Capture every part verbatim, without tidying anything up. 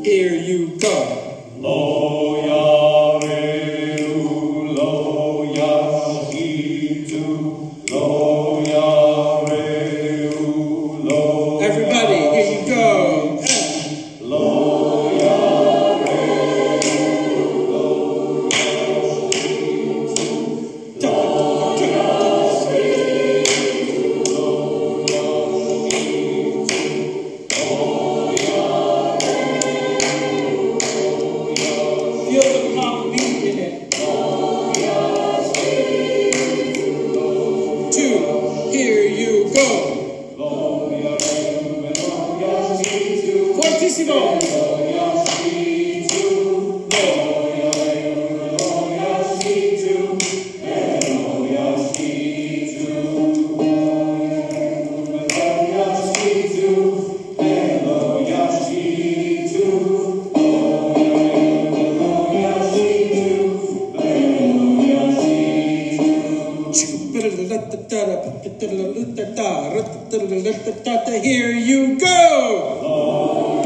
Here you go. Lo ya reu, lo ya hitu, lo ya reu, lo. Everybody, here you go. Lo ya reu, lo ya hitu, lo ya reu, lo ya hitu, lo ya reu. Feel the pop beat in it. Two, here you go. Fortissimo. Here you go.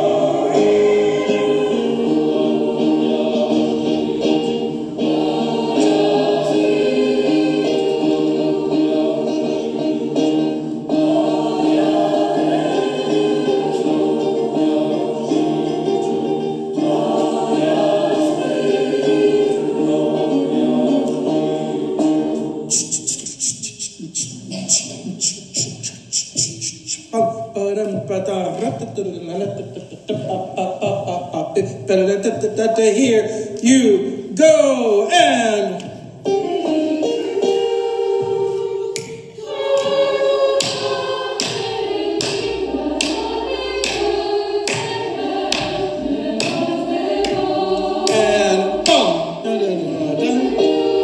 Here you go, and and boom. Da, da, da, da.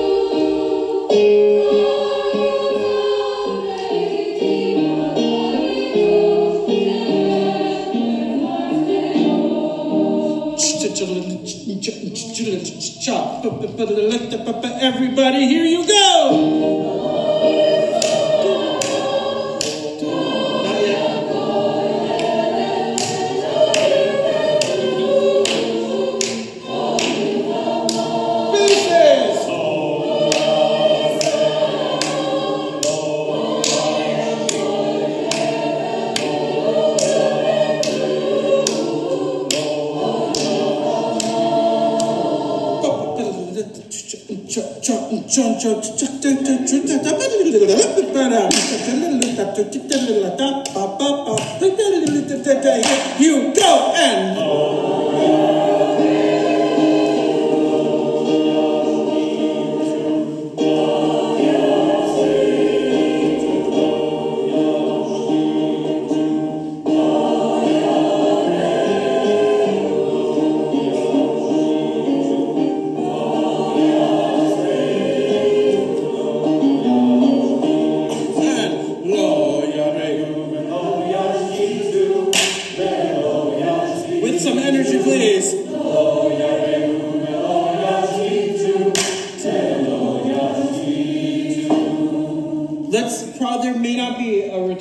Everybody, here you go. Not yet. Pieces. You go, and with some energy, please. Let's, there may not be a